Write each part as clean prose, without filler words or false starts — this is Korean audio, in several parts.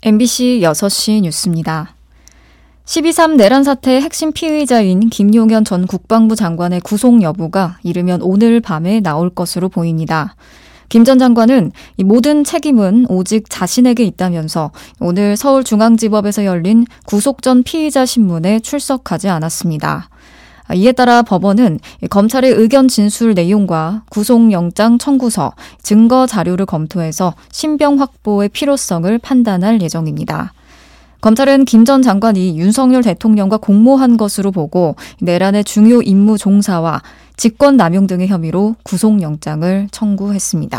MBC 6시 뉴스입니다. 12.3 내란 사태의 핵심 피의자인 김용현 전 국방부 장관의 구속 여부가 이르면 오늘 밤에 나올 것으로 보입니다. 김 전 장관은 이 모든 책임은 오직 자신에게 있다면서 오늘 서울중앙지법에서 열린 구속 전 피의자 신문에 출석하지 않았습니다. 이에 따라 법원은 검찰의 의견 진술 내용과 구속영장 청구서, 증거 자료를 검토해서 신병 확보의 필요성을 판단할 예정입니다. 검찰은 김 전 장관이 윤석열 대통령과 공모한 것으로 보고 내란의 중요 임무 종사와 직권남용 등의 혐의로 구속영장을 청구했습니다.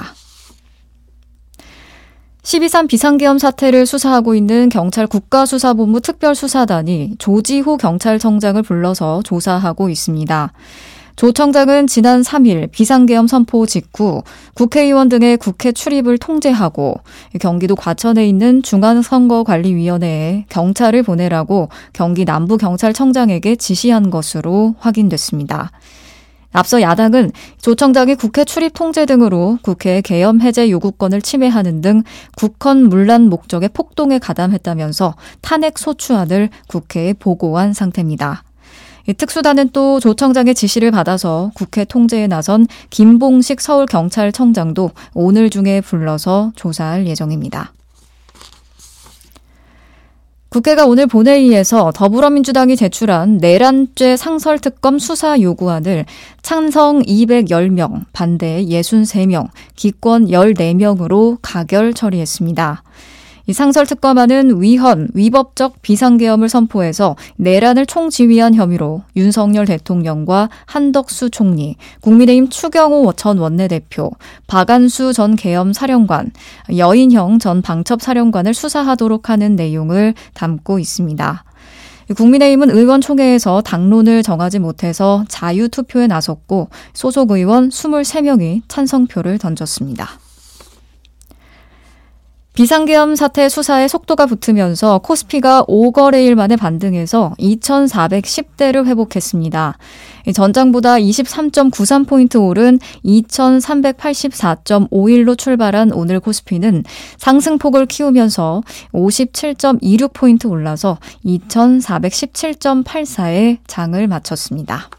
12.3 비상계엄 사태를 수사하고 있는 경찰 국가수사본부 특별수사단이 조지호 경찰청장을 불러서 조사하고 있습니다. 조 청장은 지난 3일 비상계엄 선포 직후 국회의원 등의 국회 출입을 통제하고 경기도 과천에 있는 중앙선거관리위원회에 경찰을 보내라고 경기 남부경찰청장에게 지시한 것으로 확인됐습니다. 앞서 야당은 조 청장이 국회 출입 통제 등으로 국회 계엄 해제 요구권을 침해하는 등 국헌 문란 목적의 폭동에 가담했다면서 탄핵 소추안을 국회에 보고한 상태입니다. 특수단은 또 조 청장의 지시를 받아서 국회 통제에 나선 김봉식 서울경찰청장도 오늘 중에 불러서 조사할 예정입니다. 국회가 오늘 본회의에서 더불어민주당이 제출한 내란죄 상설특검 수사 요구안을 찬성 210명, 반대 63명, 기권 14명으로 가결 처리했습니다. 이 상설특검안은 위헌, 위법적 비상계엄을 선포해서 내란을 총지휘한 혐의로 윤석열 대통령과 한덕수 총리, 국민의힘 추경호 전 원내대표, 박안수 전 계엄사령관, 여인형 전 방첩사령관을 수사하도록 하는 내용을 담고 있습니다. 국민의힘은 의원총회에서 당론을 정하지 못해서 자유투표에 나섰고 소속 의원 23명이 찬성표를 던졌습니다. 비상계엄 사태 수사에 속도가 붙으면서 코스피가 5거래일 만에 반등해서 2,410대를 회복했습니다. 전장보다 23.93포인트 오른 2,384.51로 출발한 오늘 코스피는 상승폭을 키우면서 57.26포인트 올라서 2,417.84에 장을 마쳤습니다.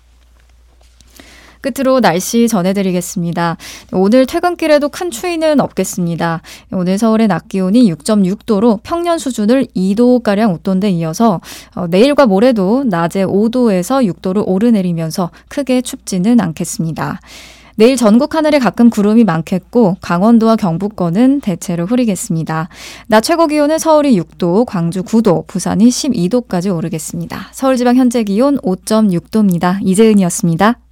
끝으로 날씨 전해드리겠습니다. 오늘 퇴근길에도 큰 추위는 없겠습니다. 오늘 서울의 낮 기온이 6.6도로 평년 수준을 2도가량 웃돈 데 이어서 내일과 모레도 낮에 5도에서 6도를 오르내리면서 크게 춥지는 않겠습니다. 내일 전국 하늘에 가끔 구름이 많겠고 강원도와 경북권은 대체로 흐리겠습니다. 낮 최고 기온은 서울이 6도, 광주 9도, 부산이 12도까지 오르겠습니다. 서울지방 현재 기온 5.6도입니다. 이재은이었습니다.